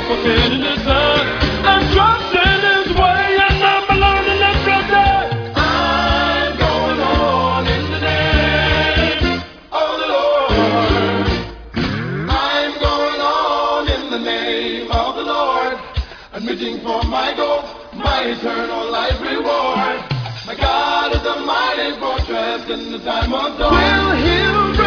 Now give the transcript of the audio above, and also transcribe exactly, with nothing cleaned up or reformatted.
forgetting His Son. I'm trusting His way, and I'm learning every day. I'm going on in the name of the Lord. I'm going on in the name of the Lord, admitting for my goal, my eternal life reward. My God is a mighty fortress in the time of dawn. Will He'll